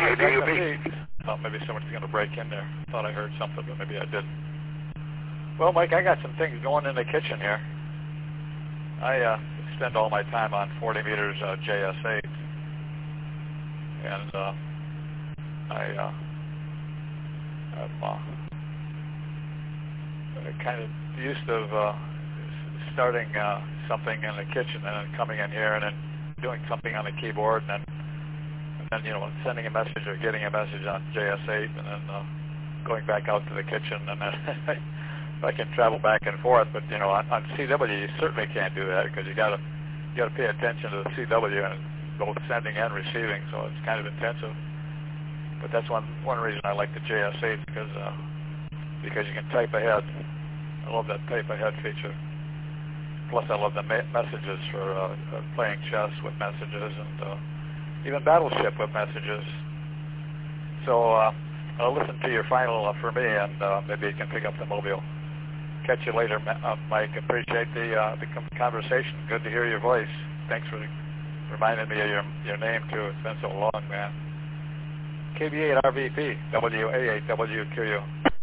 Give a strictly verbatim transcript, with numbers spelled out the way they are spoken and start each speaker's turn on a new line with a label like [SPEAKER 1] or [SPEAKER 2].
[SPEAKER 1] W D U B.
[SPEAKER 2] Thought maybe someone's going to break in there. Thought I heard something, but maybe I didn't. Well, Mike, I got some things going in the kitchen here. I uh, spend all my time on forty meters uh, J S eight, and uh, I uh, I'm uh, kind of used to uh, starting uh, something in the kitchen and then coming in here and then doing something on the keyboard and then, and then you know, sending a message or getting a message on J S eight and then uh, going back out to the kitchen, and then I can travel back and forth. But you know, on, on C W you certainly can't do that because you got to you got to pay attention to the C W and both sending and receiving. So it's kind of intensive. But that's one one reason I like the J S eight because uh, because you can type ahead. I love that type ahead feature. Plus, I love the ma messages for uh, uh, playing chess with messages and uh, even Battleship with messages. So uh, I'll listen to your final uh, for me, and uh, maybe you can pick up the mobile. Catch you later, uh, Mike. Appreciate the uh, the conversation. Good to hear your voice. Thanks for reminding me of your your name too. It's been so long, man. K B eight R V P, W A eight W Q U.